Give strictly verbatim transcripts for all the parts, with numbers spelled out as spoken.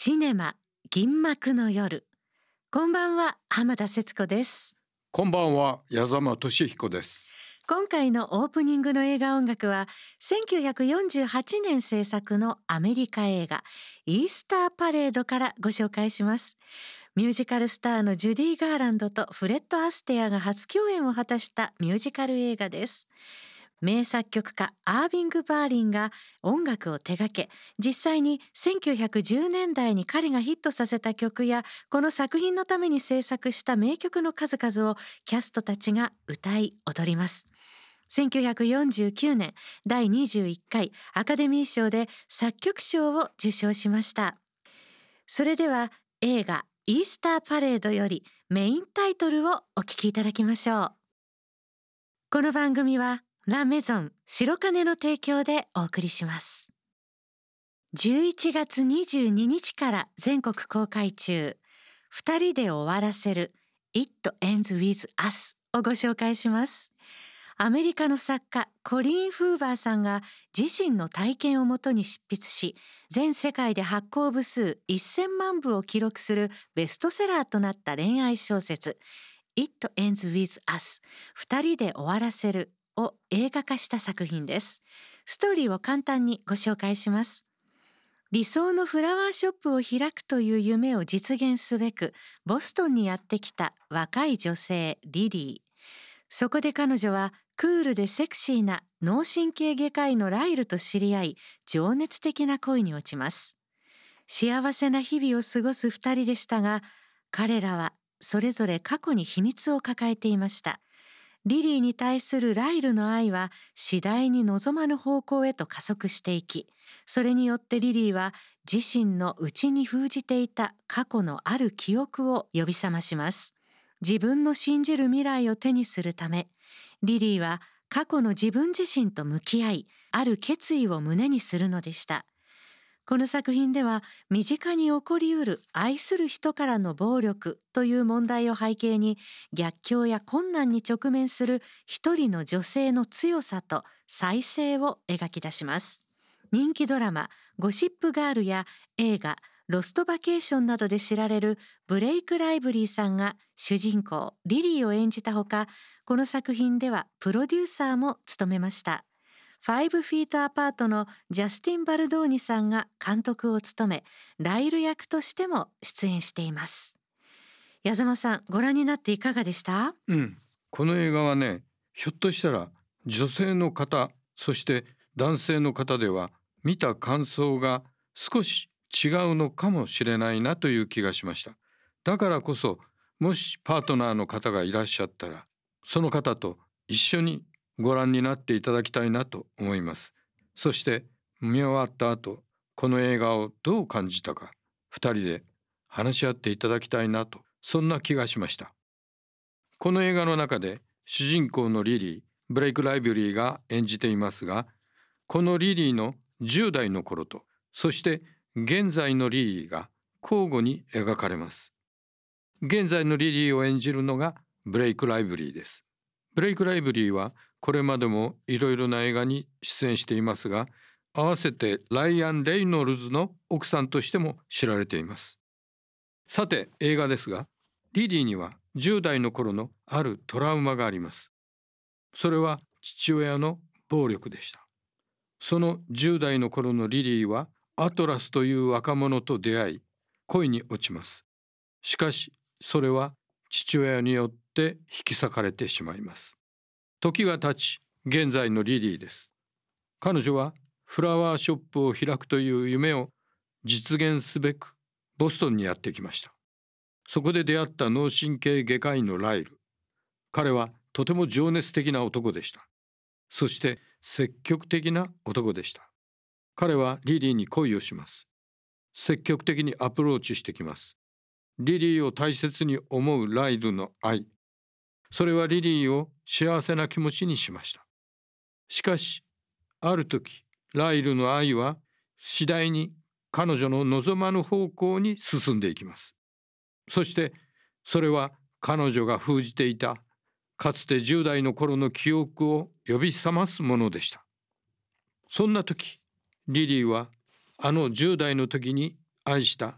シネマ銀幕の夜。こんばんは、浜田節子です。 こんばんは、矢沢俊彦です。 今回のオープニングの映画音楽はせんきゅうひゃくよんじゅうはちねん制作のアメリカ映画イースターパレードからご紹介します。ミュージカルスターのジュディ・ガーランドとフレッド・アステアが初共演を果たしたミュージカル映画です。名作曲家アービング・バーリンが音楽を手掛け、実際にせんきゅうひゃくじゅうねんだいに彼がヒットさせた曲やこの作品のために制作した名曲の数々をキャストたちが歌い踊ります。せんきゅうひゃくよんじゅうきゅうねんだいにじゅういっかいアカデミー賞で作曲賞を受賞しました。それでは映画イースターパレードよりメインタイトルをお聞きいただきましょう。この番組はラ・メゾン白金の提供でお送りします。じゅういちがつにじゅうににちから全国公開中、二人で終わらせる It Ends With Us をご紹介します。アメリカの作家コリーン・フーバーさんが自身の体験をもとに執筆し、全世界で発行部数せんまんぶを記録するベストセラーとなった恋愛小説 It Ends With Us 二人で終わらせるを映画化した作品です。ストーリーを簡単にご紹介します。理想のフラワーショップを開くという夢を実現すべくボストンにやってきた若い女性リリー。そこで彼女はクールでセクシーな脳神経外科医のライルと知り合い、情熱的な恋に落ちます。幸せな日々を過ごす二人でしたが、彼らはそれぞれ過去に秘密を抱えていました。リリーに対するライルの愛は次第に望まぬ方向へと加速していき、それによってリリーは自身の内に封じていた過去のある記憶を呼び覚まします。自分の信じる未来を手にするため、リリーは過去の自分自身と向き合い、ある決意を胸にするのでした。この作品では身近に起こりうる愛する人からの暴力という問題を背景に、逆境や困難に直面する一人の女性の強さと再生を描き出します。人気ドラマゴシップガールや映画ロストバケーションなどで知られるブレイク・ライブリーさんが主人公リリーを演じたほか、この作品ではプロデューサーも務めました。ファイブフィートアパートのジャスティン・バルドーニさんが監督を務め、ライル役としても出演しています。矢沢さん、ご覧になっていかがでした？ うん、この映画はね、ひょっとしたら女性の方、そして男性の方では見た感想が少し違うのかもしれないなという気がしました。だからこそ、もしパートナーの方がいらっしゃったら、その方と一緒にご覧になっていただきたいなと思います。そして見終わった後、この映画をどう感じたか、二人で話し合っていただきたいなと、そんな気がしました。この映画の中で主人公のリリー、ブレイク・ライブリーが演じていますが、このリリーのじゅう代の頃と、そして現在のリリーが交互に描かれます。現在のリリーを演じるのがブレイク・ライブリーです。ブレイク・ライブリーはこれまでもいろいろな映画に出演していますが、合わせてライアン・レイノルズの奥さんとしても知られています。さて映画ですが、リリーにはじゅう代の頃のあるトラウマがあります。それは父親の暴力でした。そのじゅう代の頃のリリーはアトラスという若者と出会い、恋に落ちます。しかしそれは父親によって引き裂かれてしまいます。時が経ち、現在のリリーです。彼女はフラワーショップを開くという夢を実現すべくボストンにやってきました。そこで出会った脳神経外科医のライル。彼はとても情熱的な男でした。そして積極的な男でした。彼はリリーに恋をします。積極的にアプローチしてきます。リリーを大切に思うライルの愛。それはリリーを幸せな気持ちにしました。しかし、ある時、ライルの愛は次第に彼女の望まぬ方向に進んでいきます。そしてそれは彼女が封じていたかつてじゅう代の頃の記憶を呼び覚ますものでした。そんな時、リリーはあのじゅう代の時に愛した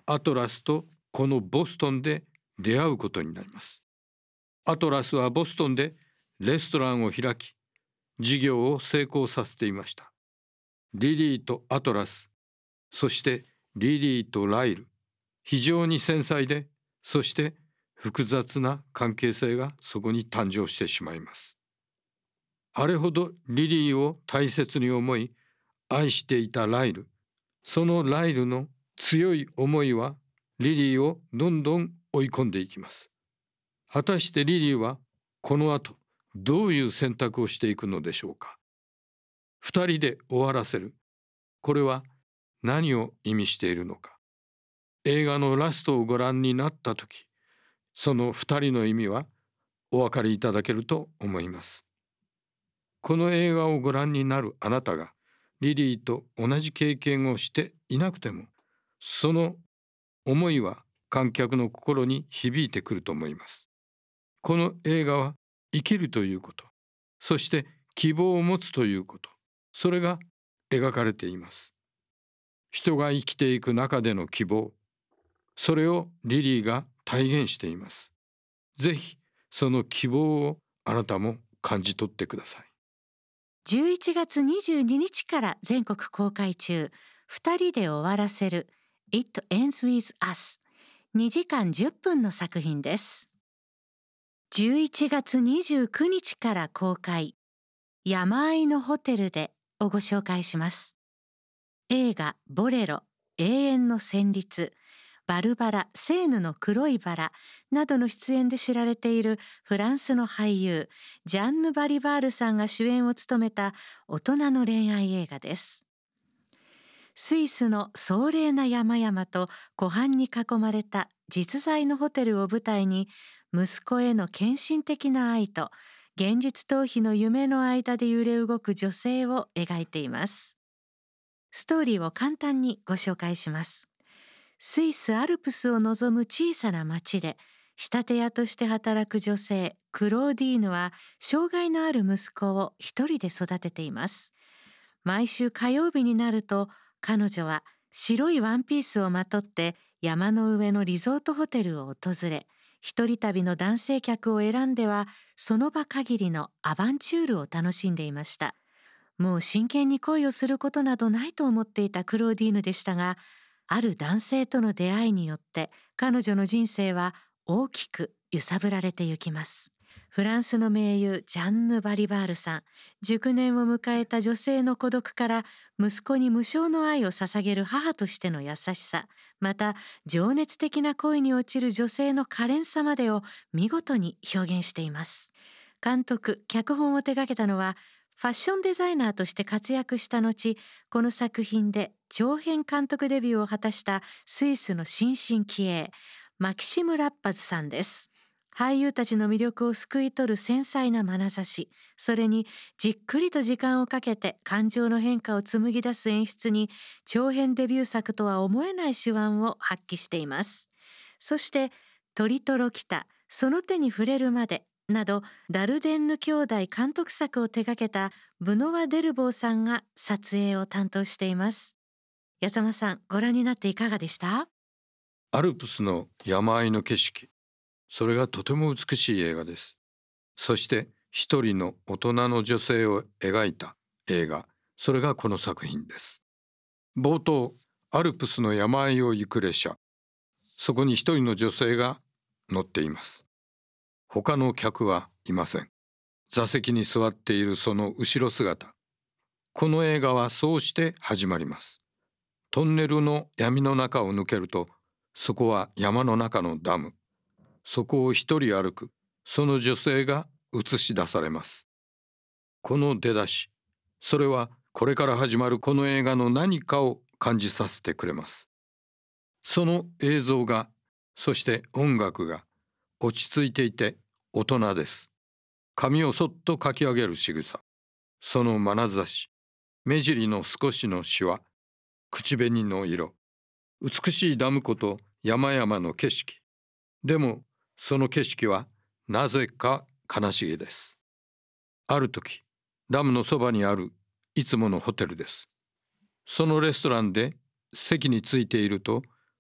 アトラスとこのボストンで出会うことになります。アトラスはボストンでレストランを開き、事業を成功させていました。リリーとアトラス、そしてリリーとライル、非常に繊細で、そして複雑な関係性がそこに誕生してしまいます。あれほどリリーを大切に思い、愛していたライル、そのライルの強い思いはリリーをどんどん追い込んでいきます。果たしてリリーはこの後どういう選択をしていくのでしょうか。二人で終わらせる。これは何を意味しているのか。映画のラストをご覧になったとき、その二人の意味はお分かりいただけると思います。この映画をご覧になるあなたがリリーと同じ経験をしていなくても、その思いは観客の心に響いてくると思います。この映画は生きるということ、そして希望を持つということ、それが描かれています。人が生きていく中での希望、それをリリーが体現しています。ぜひその希望をあなたも感じ取ってください。 じゅういちがつにじゅうににちから全国公開中、二人で終わらせる It Ends With Us、にじかんじゅっぷんの作品です。じゅういちがつにじゅうくにちから公開、山あいのホテルでをご紹介します。映画ボレロ、永遠の旋律、バルバラ、セーヌの黒いバラなどの出演で知られているフランスの俳優ジャンヌ・バリバールさんが主演を務めた大人の恋愛映画です。スイスの壮麗な山々と湖畔に囲まれた実在のホテルを舞台に、息子への献身的な愛と現実逃避の夢の間で揺れ動く女性を描いています。ストーリーを簡単にご紹介します。スイスアルプスを望む小さな町で仕立て屋として働く女性クローディーヌは、障害のある息子を一人で育てています。毎週火曜日になると、彼女は白いワンピースをまとって山の上のリゾートホテルを訪れ、一人旅の男性客を選んではその場限りのアバンチュールを楽しんでいました。もう真剣に恋をすることなどないと思っていたクローディーヌでしたが、ある男性との出会いによって彼女の人生は大きく揺さぶられてゆきます。フランスの名優ジャンヌ・バリバールさん、熟年を迎えた女性の孤独から息子に無償の愛を捧げる母としての優しさ、また情熱的な恋に落ちる女性の可憐さまでを見事に表現しています。監督・脚本を手掛けたのはファッションデザイナーとして活躍した後、この作品で長編監督デビューを果たしたスイスの新進気鋭マキシム・ラッパズさんです。俳優たちの魅力をすくい取る繊細な眼差し、それにじっくりと時間をかけて感情の変化を紡ぎ出す演出に、長編デビュー作とは思えない手腕を発揮しています。そしてトリトロキタ、その手に触れるまでなどダルデンヌ兄弟監督作を手掛けたブノワ・デルボーさんが撮影を担当しています。矢様さん、ご覧になっていかがでした？ アルプスの山あいの景色、それがとても美しい映画です。そして一人の大人の女性を描いた映画、それがこの作品です。冒頭、アルプスの山あいを行く列車、そこに一人の女性が乗っています。他の客はいません。座席に座っているその後ろ姿、この映画はそうして始まります。トンネルの闇の中を抜けると、そこは山の中のダム。そこを一人歩くその女性が映し出されます。この出だし、それはこれから始まるこの映画の何かを感じさせてくれます。その映像が、そして音楽が落ち着いていて大人です。髪をそっとかき上げる仕草、その眼差し、目尻の少しのシワ、口紅の色、美しいダム湖と山々の景色。でもその景色はなぜか悲しげです。ある時、ダムのそばにあるいつものホテルです。そのレストランで席についていると、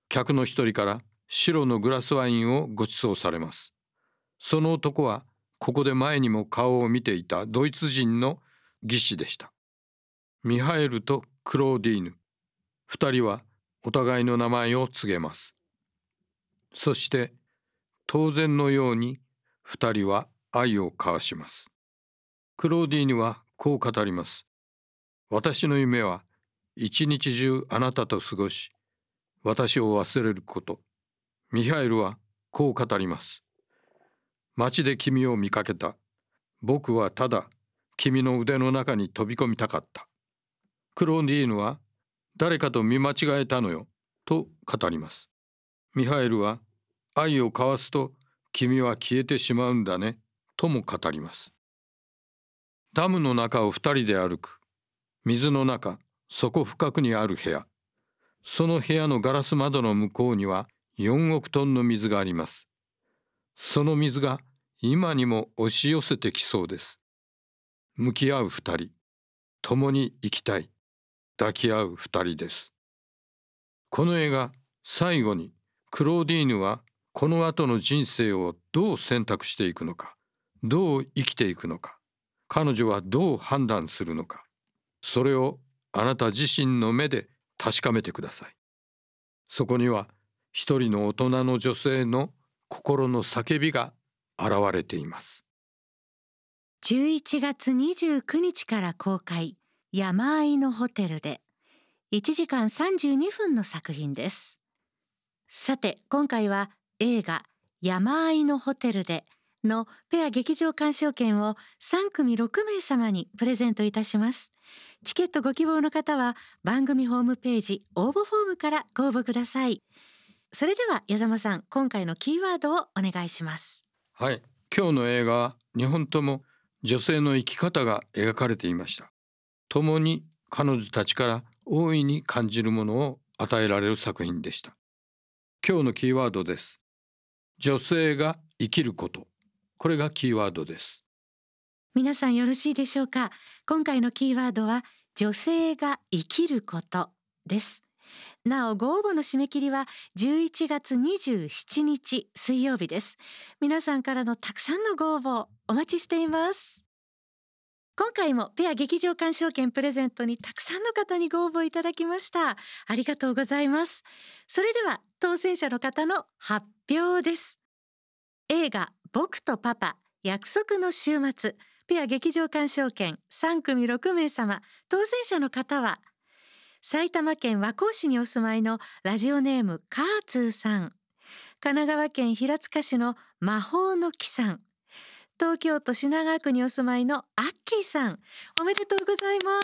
客の一人から白のグラスワインをご馳走されます。その男はここで前にも顔を見ていたドイツ人の技師でした。ミハエルとクローディーヌ、二人はお互いの名前を告げます。そして当然のように二人は愛を交わします。クローディーヌはこう語ります。私の夢は一日中あなたと過ごし、私を忘れること。ミハエルはこう語ります。街で君を見かけた。僕はただ君の腕の中に飛び込みたかった。クローディーヌは誰かと見間違えたのよと語ります。ミハエルは愛を交わすと君は消えてしまうんだねとも語ります。ダムの中を二人で歩く。水の中、底深くにある部屋。その部屋のガラス窓の向こうにはよんおくトンの水があります。その水が今にも押し寄せてきそうです。向き合う二人、共に生きたい、抱き合う二人です。この映画、最後にクローディーヌはこの後の人生をどう選択していくのか、どう生きていくのか、彼女はどう判断するのか、それをあなた自身の目で確かめてください。そこには一人の大人の女性の心の叫びが現れています。 じゅういちがつにじゅうくにちから公開、山あいのホテルでいちじかんさんじゅうにふんの作品です。さて、今回は映画山あいのホテルでのペア劇場鑑賞券をさんくみろくめいさまにプレゼントいたします。チケットご希望の方は番組ホームページ応募フォームからご応募ください。それでは矢沢さん、今回のキーワードをお願いします。 はい、今日の映画はにほんとも女性の生き方が描かれていました。共に彼女たちから大いに感じるものを与えられる作品でした。今日のキーワードです。女性が生きること。これがキーワードです。 皆さんよろしいでしょうか。今回のキーワードは女性が生きることです。なお、ご応募の締め切りはじゅういちがつにじゅうしちにち水曜日です。皆さんからのたくさんのご応募お待ちしています。今回もペア劇場鑑賞券プレゼントにたくさんの方にご応募いただきました。ありがとうございます。それでは当選者の方の発表です。映画僕とパパ約束の週末ペア劇場鑑賞券さんくみろくめいさま、当選者の方は埼玉県和光市にお住まいのラジオネームカーツーさん、神奈川県平塚市の魔法の木さん、東京都品川区にお住まいのアッキーさん、おめでとうございます。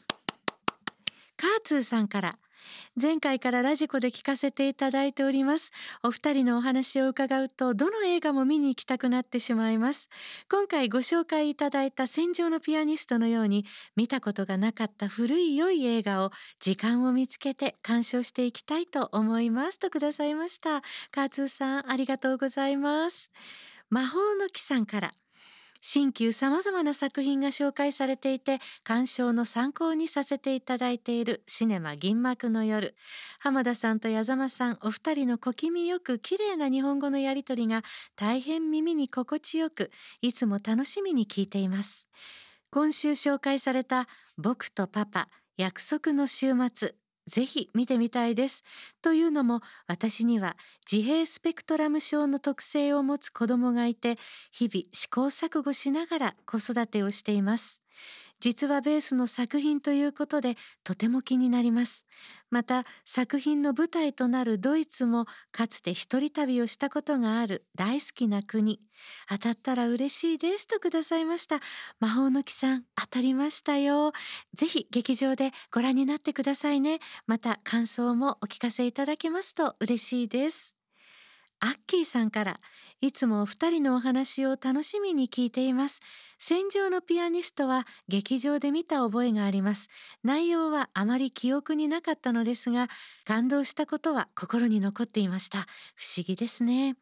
カーツーさんから、前回からラジコで聞かせていただいております。お二人のお話を伺うとどの映画も見に行きたくなってしまいます。今回ご紹介いただいた戦場のピアニストのように見たことがなかった古い良い映画を時間を見つけて鑑賞していきたいと思いますとくださいました。カーツーさん、ありがとうございます。魔法の木さんから、新旧さまざまな作品が紹介されていて鑑賞の参考にさせていただいているシネマ銀幕の夜、浜田さんと矢沢さんお二人の小気味よく綺麗な日本語のやりとりが大変耳に心地よく、いつも楽しみに聞いています。今週紹介された僕とパパ約束の週末、ぜひ見てみたいです。というのも私には自閉スペクトラム症の特性を持つ子供がいて、日々試行錯誤しながら子育てをしています。実話ベースの作品ということでとても気になります。また作品の舞台となるドイツもかつて一人旅をしたことがある大好きな国。当たったら嬉しいですとくださいました。魔法の木さん、当たりましたよ。ぜひ劇場でご覧になってくださいね。また感想もお聞かせいただけますと嬉しいです。アッキーさんから、いつもお二人のお話を楽しみに聞いています。戦場のピアニストは劇場で見た覚えがあります。内容はあまり記憶になかったのですが、感動したことは心に残っていました。不思議ですね。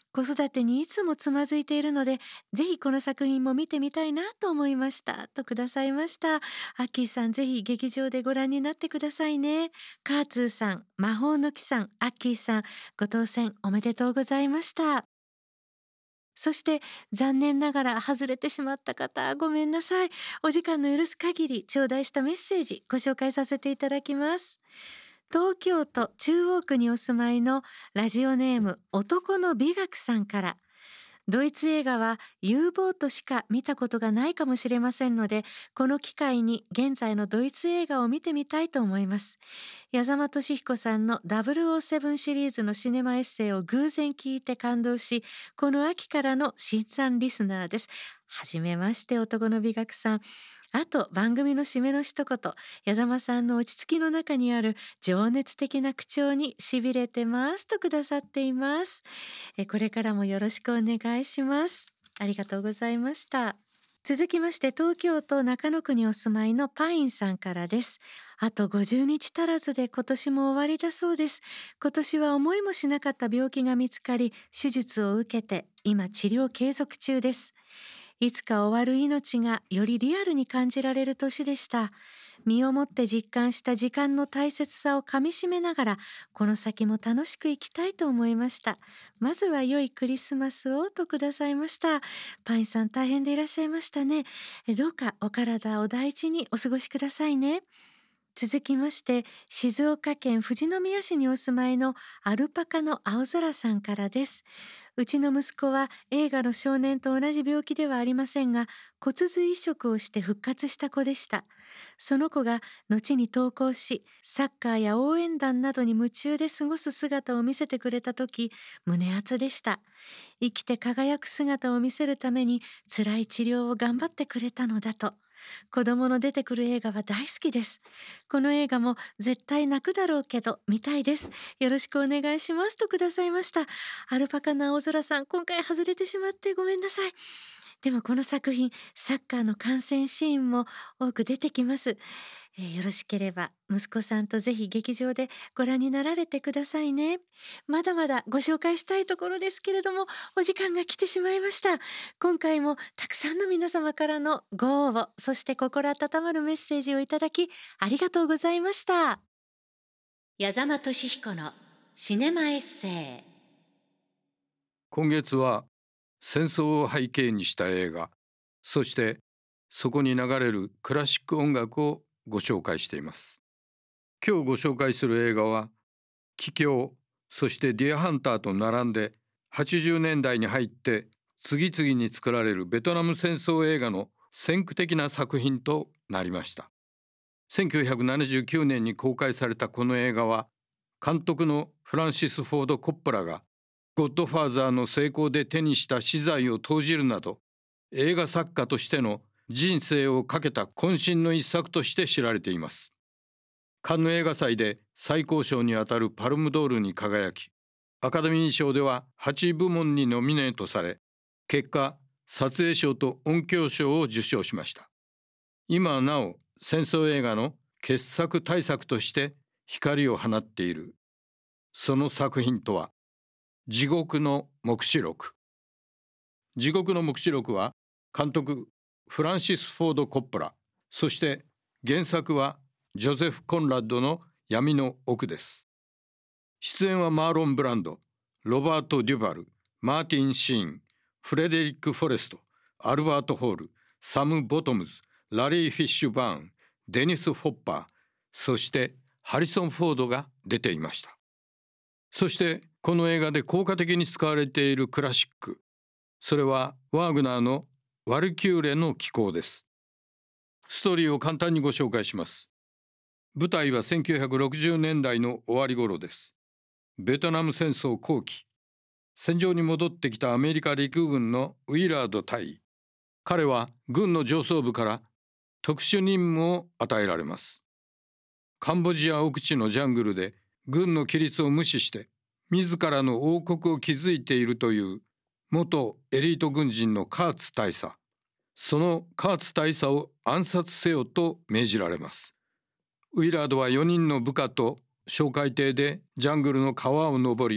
子育てにいつもつまずいているので、ぜひこの作品も見てみたいなと思いましたとくださいました。アッキーさん、ぜひ劇場でご覧になってくださいね。カーツーさん、魔法の木さん、アッキーさん、ご当選おめでとうございました。そして残念ながら外れてしまった方、ごめんなさい。お時間の許す限り頂戴したメッセージご紹介させていただきます。東京都中央区にお住まいのラジオネーム男の美学さんから、ドイツ映画は U ボートしか見たことがないかもしれませんので、この機会に現在のドイツ映画を見てみたいと思います。矢沢俊彦さんのダブルオーセブンシリーズのシネマエッセイを偶然聞いて感動し、この秋からの新参リスナーです。はじめまして、男の美学さん。あと番組の締めの一言、矢沢さんの落ち着きの中にある情熱的な口調にしびれてますとくださっています。えこれからもよろしくお願いします。ありがとうございました。続きまして、東京都中野区にお住まいのパインさんからです。あとごじゅうにち足らずで今年も終わりだそうです。今年は思いもしなかった病気が見つかり、手術を受けて今治療継続中です。いつか終わる命がよりリアルに感じられる年でした。身をもって実感した時間の大切さをかみしめながら、この先も楽しく生きたいと思いました。まずは良いクリスマスをとくださいました。パインさん、大変でいらっしゃいましたね。えどうかお体お大事にお過ごしくださいね。続きまして、静岡県富士宮市にお住まいのアルパカの青空さんからです。うちの息子は映画の少年と同じ病気ではありませんが、骨髄移植をして復活した子でした。その子が後に登校し、サッカーや応援団などに夢中で過ごす姿を見せてくれた時、胸熱でした。生きて輝く姿を見せるために辛い治療を頑張ってくれたのだと。子供の出てくる映画は大好きです。この映画も絶対泣くだろうけど見たいです。よろしくお願いしますとくださいました。アルパカな青空さん、今回外れてしまってごめんなさい。でもこの作品、サッカーの観戦シーンも多く出てきます。えーよろしければ息子さんとぜひ劇場でご覧になられてくださいね。まだまだご紹介したいところですけれども、お時間が来てしまいました。今回もたくさんの皆様からのご応募、そして心温まるメッセージをいただきありがとうございました。矢沢俊彦のシネマエッセイ。 今月は戦争を背景にした映画、そしてそこに流れるクラシック音楽をご紹介しています。今日ご紹介する映画は帰郷、そしてディアハンターと並んではちじゅうねんだいに入って次々に作られるベトナム戦争映画の先駆的な作品となりました。せんきゅうひゃくななじゅうきゅうねんに公開されたこの映画は、監督のフランシス・フォード・コッポラがゴッドファーザーの成功で手にした私財を投じるなど、映画作家としての人生をかけた渾身の一作として知られています。カンヌ映画祭で最高賞にあたるパルムドールに輝き、アカデミー賞でははちぶもんにノミネートされ、結果撮影賞と音響賞を受賞しました。今なお戦争映画の傑作大作として光を放っているその作品とは、地獄の黙示録。地獄の黙示録は監督フランシス・フォード・コッポラ、そして原作はジョゼフ・コンラッドの闇の奥です。出演はマーロン・ブランド、ロバート・デュバル、マーティン・シーン、フレデリック・フォレスト、アルバート・ホール、サム・ボトムズ、ラリー・フィッシュバーン、デニス・ホッパー、そしてハリソン・フォードが出ていました。そしてこの映画で効果的に使われているクラシック、それはワーグナーのワルキューレの紀行です。ストーリーを簡単にご紹介します。舞台はせんきゅうひゃくろくじゅうねんだいの終わり頃です。ベトナム戦争後期、戦場に戻ってきたアメリカ陸軍のウィラード大尉、彼は軍の上層部から特殊任務を与えられます。カンボジア奥地のジャングルで軍の規律を無視して自らの王国を築いているという元エリート軍人のカーツ大佐、そのカーツ大佐を暗殺せよと命じられます。ウィラードはよにんの部下と哨戒艇でジャングルの川を登り、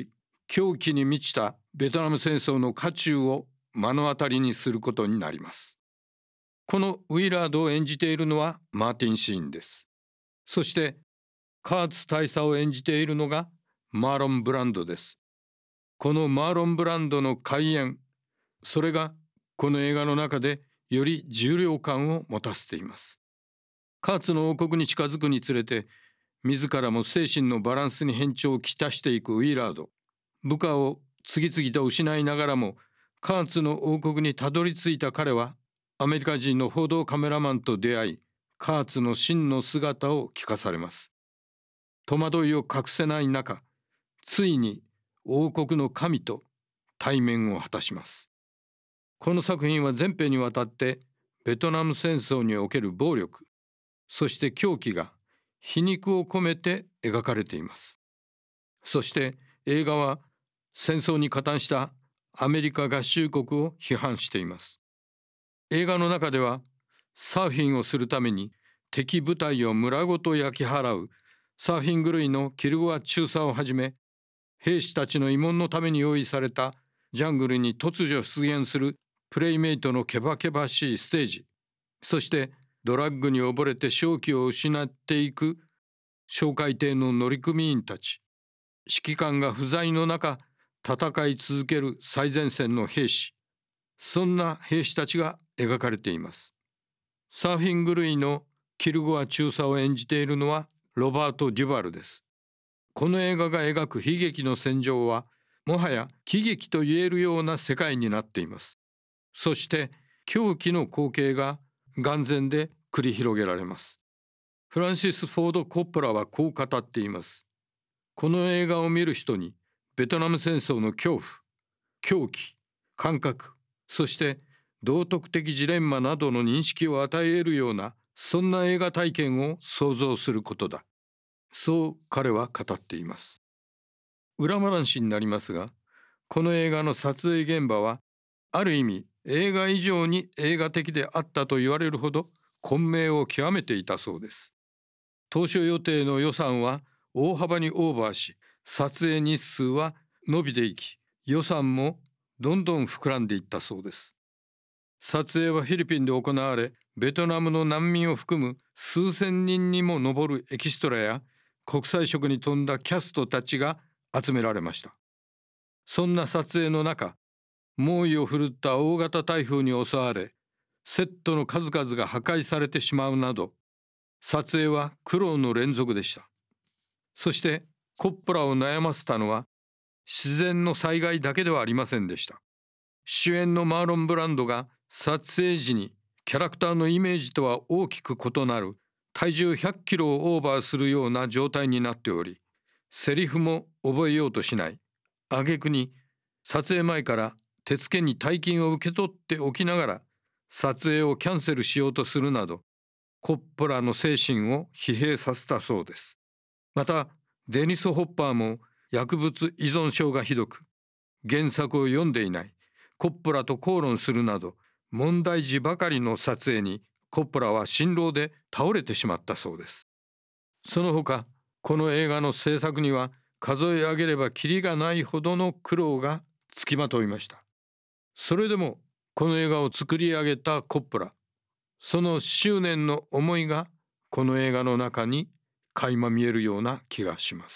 狂気に満ちたベトナム戦争の渦中を目の当たりにすることになります。このウィラードを演じているのはマーティン・シーンです。そしてカーツ大佐を演じているのがマーロン・ブランドです。このマーロン・ブランドの怪演、それがこの映画の中でより重量感を持たせています。カーツの王国に近づくにつれて、自らも精神のバランスに変調をきたしていくウィラード。部下を次々と失いながらもカーツの王国にたどり着いた彼は、アメリカ人の報道カメラマンと出会い、カーツの真の姿を聞かされます。戸惑いを隠せない中、ついに王国の神と対面を果たします。この作品は全編にわたってベトナム戦争における暴力、そして狂気が皮肉を込めて描かれています。そして映画は戦争に加担したアメリカ合衆国を批判しています。映画の中ではサーフィンをするために敵部隊を村ごと焼き払うサーフィン狂いのキルゴア中佐をはじめ、兵士たちの慰問のために用意されたジャングルに突如出現するプレイメイトのけばけばしいステージ、そしてドラッグに溺れて正気を失っていく哨戒艇の乗組員たち、指揮官が不在の中戦い続ける最前線の兵士、そんな兵士たちが描かれています。サーフィン狂いのキルゴア中佐を演じているのはロバート・デュバルです。この映画が描く悲劇の戦場はもはや喜劇と言えるような世界になっています。そして狂気の光景が眼前で繰り広げられます。フランシス・フォード・コッポラはこう語っています。この映画を見る人にベトナム戦争の恐怖、狂気、感覚、そして道徳的ジレンマなどの認識を与え得るような、そんな映画体験を想像することだ。そう彼は語っています。裏話になりますが、この映画の撮影現場はある意味映画以上に映画的であったと言われるほど混迷を極めていたそうです。当初予定の予算は大幅にオーバーし、撮影日数は伸びていき、予算もどんどん膨らんでいったそうです。撮影はフィリピンで行われ、ベトナムの難民を含む数千人にも上るエキストラや国際色に富んだキャストたちが集められました。そんな撮影の中、猛威を振るった大型台風に襲われ、セットの数々が破壊されてしまうなど、撮影は苦労の連続でした。そしてコッポラを悩ませたのは自然の災害だけではありませんでした。主演のマーロン・ブランドが撮影時にキャラクターのイメージとは大きく異なる体重ひゃっキロをオーバーするような状態になっており、セリフも覚えようとしない。挙句に撮影前から手付けに大金を受け取っておきながら撮影をキャンセルしようとするなど、コッポラの精神を疲弊させたそうです。またデニス・ホッパーも薬物依存症がひどく、原作を読んでいない、コッポラと口論するなど問題児ばかりの撮影にコッポラは心労で倒れてしまったそうです。その他この映画の制作には数え上げればキリがないほどの苦労がつきまといました。それでもこの映画を作り上げたコッポラ、その執念の思いがこの映画の中に垣間見えるような気がします。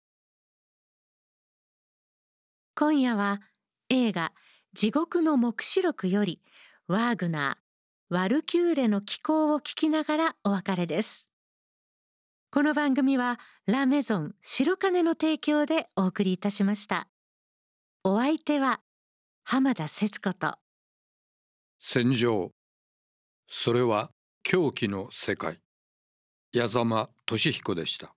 今夜は映画地獄の黙示録よりワーグナー、ワルキューレの騎行を聞きながらお別れです。この番組はラメゾン白金の提供でお送りいたしました。お相手は浜田節子と戦場、それは狂気の世界、矢沢俊彦でした。